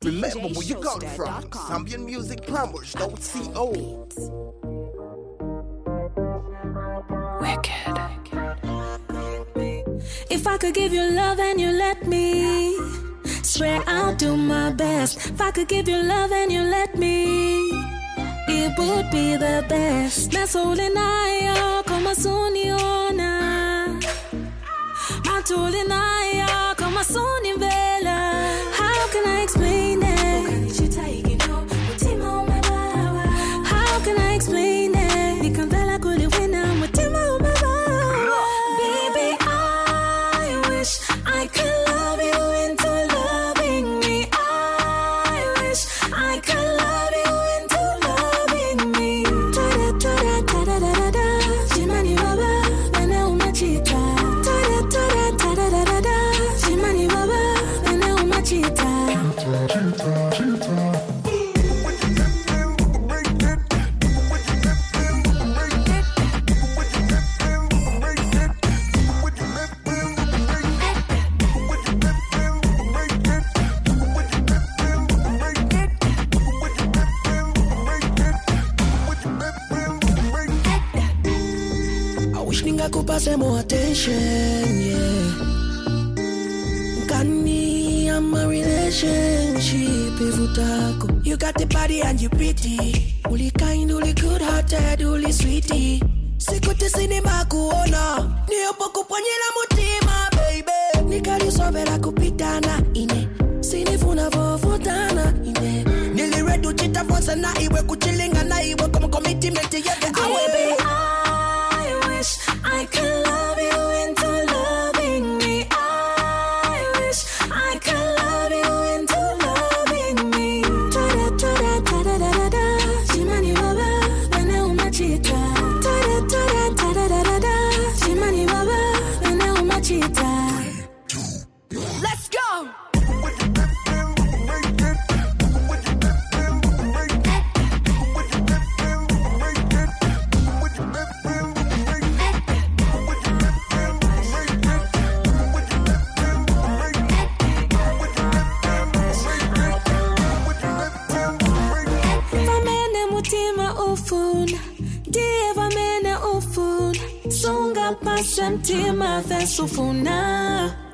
Remember where you got it from. Zambian Music Plumbers, .co. Wicked. If I could give you love and you let me, swear I'll do my best. If I could give you love and you let me, it would be the best. Masole nayo kama suniona, matole nayo kama sunivela. How can I explain it? How can I explain it? Nikamvela kuliwina mutima umebala. Baby, I wish I could love you into loving me. I wish I could love you into loving me. Ta-da-da-da-da-da-da-da. Chimani baba, bana umachita. Ta-da-da-da-da-da-da-da. Chimani baba, bana umachita. Kupase more attention, yeah. Kani, I'm a relationship, ivutako. You got the body and you pretty. Uli kind, uli good hearted, uli sweetie. Sikuti sinima kuona. Niyopo kuponyela mutima, baby. Nikali sobera kupitana, ine. Sinifuna vovutana, ine. Niliredu chita fonsa na iwe kuchilinga na iwe como commitment yege awe, baby. I could love you into loving me. I wish I could love you into loving me. Ta-da-da-da-da-da-da-da. Chimani baba, bana umachita. Ta-da-da-da-da-da-da-da. Chimani baba, bana umachita. Let's go! Sunga pasha mtima fesufuna.